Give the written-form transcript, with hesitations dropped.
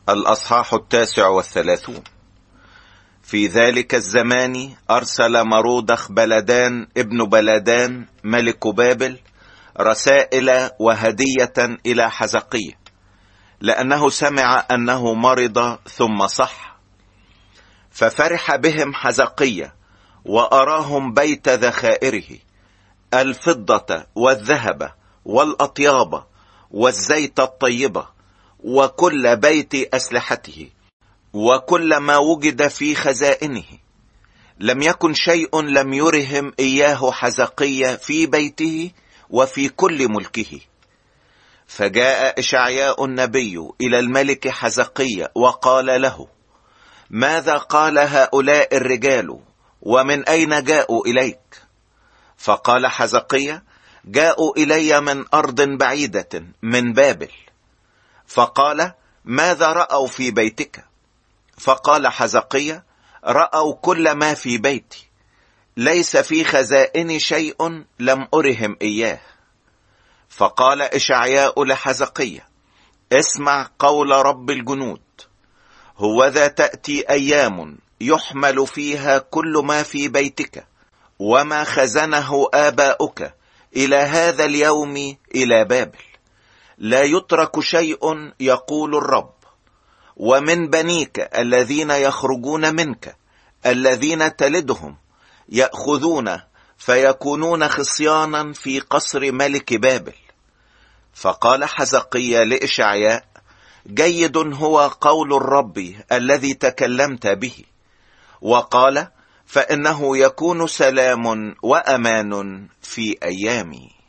الأصحاح 39. في ذلك الزمان أرسل مرودخ بلدان ابن بلدان ملك بابل رسائل وهدية إلى حزقية، لأنه سمع أنه مرض ثم صح. ففرح بهم حزقية وأراهم بيت ذخائره، الفضة والذهب والأطياب والزيت الطيبة وكل بيت أسلحته وكل ما وجد في خزائنه. لم يكن شيء لم يرهم إياه حزقية في بيته وفي كل ملكه. فجاء إشعياء النبي إلى الملك حزقية وقال له: ماذا قال هؤلاء الرجال ومن أين جاءوا إليك؟ فقال حزقية: جاءوا إلي من أرض بعيدة من بابل. فقال: ماذا رأوا في بيتك؟ فقال حزقية: رأوا كل ما في بيتي، ليس في خزائن شيء لم أرهم إياه. فقال إشعياء لحزقية: اسمع قول رب الجنود، هوذا تأتي أيام يحمل فيها كل ما في بيتك وما خزنه آباؤك إلى هذا اليوم إلى بابل، لا يترك شيء يقول الرب. ومن بنيك الذين يخرجون منك الذين تلدهم يأخذون فيكونون خصيانا في قصر ملك بابل. فقال حزقية لإشعياء: جيد هو قول الرب الذي تكلمت به. وقال: فإنه يكون سلام وأمان في أيامي.